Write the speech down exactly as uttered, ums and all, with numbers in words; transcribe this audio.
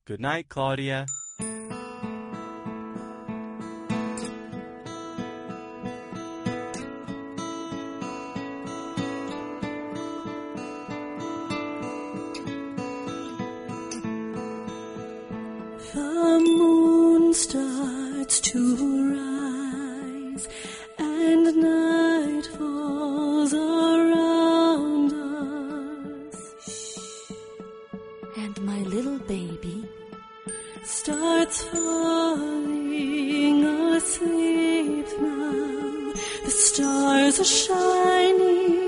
Good night, Claudia. The moon starts to rise, and night falls around us. And my little baby starts falling asleep now. The stars are shining